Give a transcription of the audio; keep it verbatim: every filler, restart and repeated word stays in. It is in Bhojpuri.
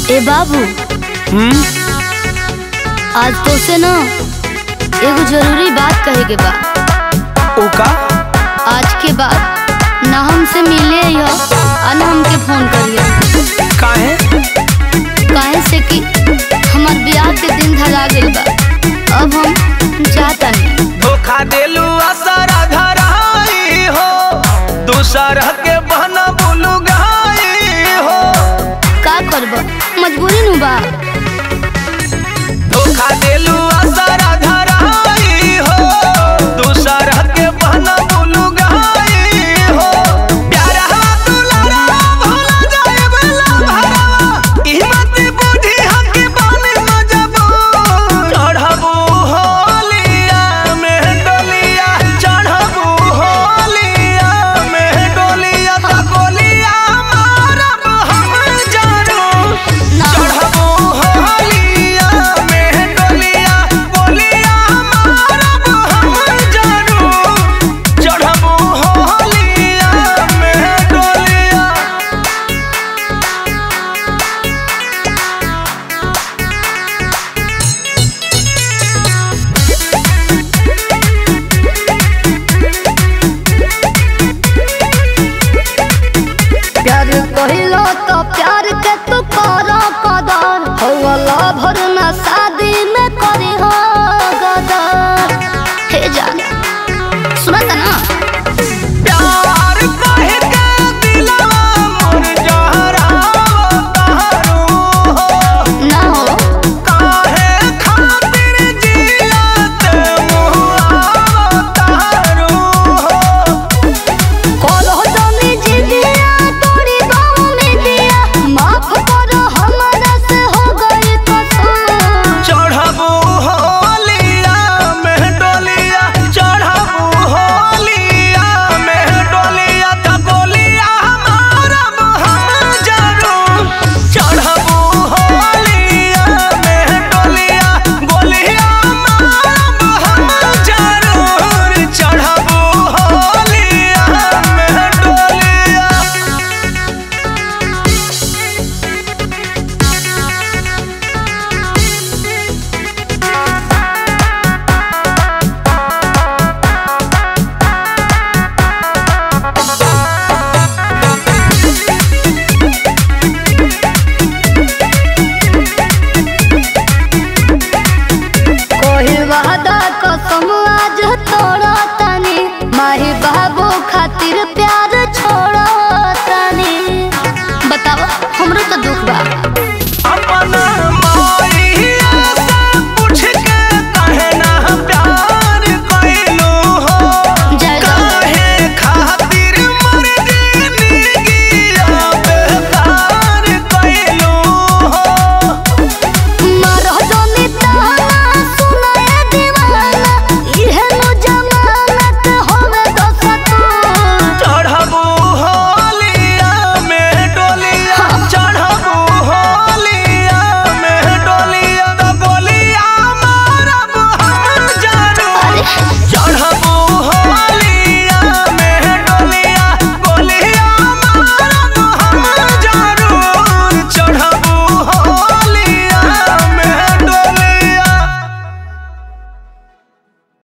ए बाबू, हम्म आज तो से ना एगो जरूरी बात कहे के बा। ओ का? आज के बाद ना हमसे मिले आइयो और ना हमके फोन करियो। काहे? काहे से कि हमार ब्याह के दिन धरा गइल बा। अब हम जाता नहीं। धोखा देलू असर धराई हो, दूसर के बहना बोलू गई हो। का करब, मजबूरी नु बा। धोखा देलू असर धराई हो, दूसर के बहना बोलू गई हो। प्यारा दुलारा भोला जाए वाला भरावा, कीमत बुझी हके बाने मजबूर। चढ़बू होलिया में डोलिया, चढ़बू होलिया में डोलिया, त गोलिया मारब हम जरूर। चढ़बू होलिया में डोलिया, गोलिया मारब हम जरूर। चढ़बू होलिया में डोलिया। प्यार कहिलो तो प्यार के तू करो कदर, हौला भर